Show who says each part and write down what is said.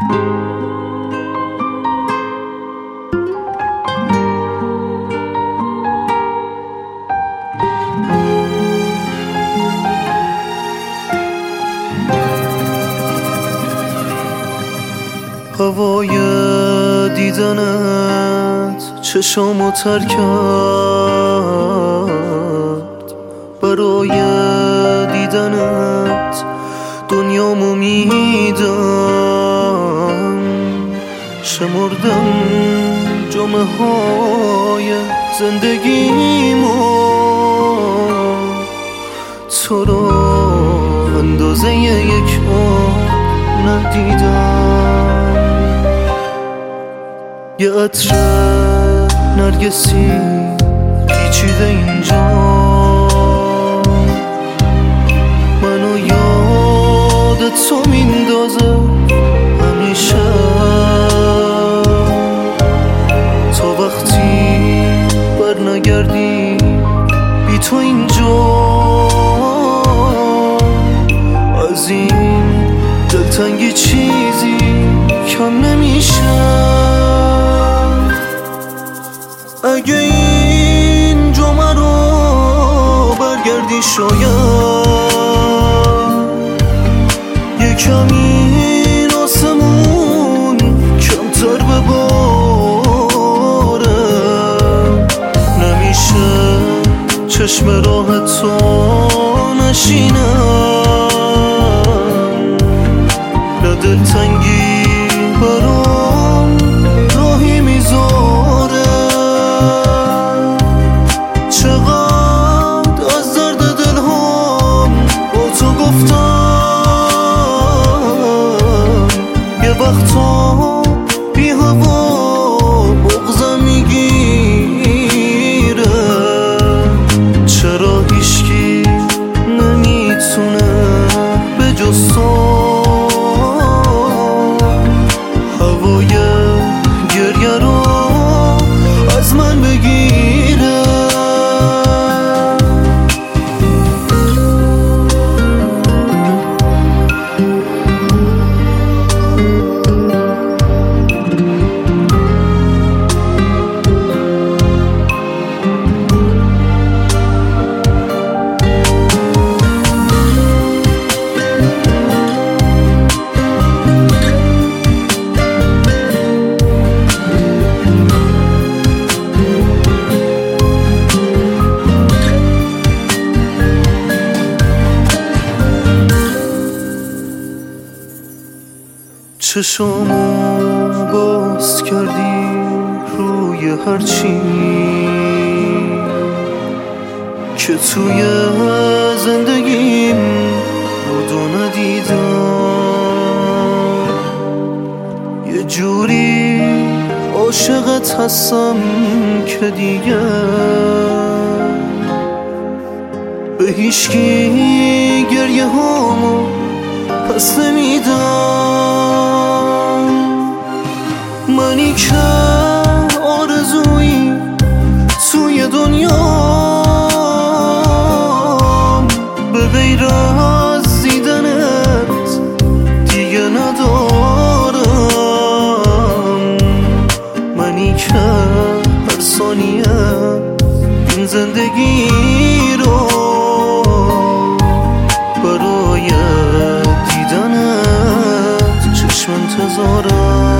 Speaker 1: هوای دیدنت چشامو تر کرد، برای دیدنت دنیامو میدم. شمردم جمعه های زندگیمو، تو رو اندازه یک آب ندیدم. یه عطر نرگسی پیچیده اینجا، منو یاد تو میندازه همیشه. تا وقتی بر نگردی بی تو اینجا، از این دلتنگی چیزی کم نمیشه. اگه این جمعه رو برگردی شاید یه کمی آسمون کمتر بباره. نمیشه چشم راه تو نشینم، نه دلتنگی برام راهی میذاره. چقدر از درد دلهام با تو گفتم، یه وقتا بی هوا بغضم میگیره. چرا هیچکی نمیتونه به جز تو هوای گریه رو از من بگیره. چشامو باز کردی روی هرچی که توی زندگیم بود و ندیدم. یه جوری عاشقت هستم که دیگه به هیچکی گریه هامو پس نمیدم. منی که آرزویی توی دنیام به غیر از دیدنت دیگه ندارم. منی که هر ثانیه این زندگی رو برای دیدنت چشم انتظارم.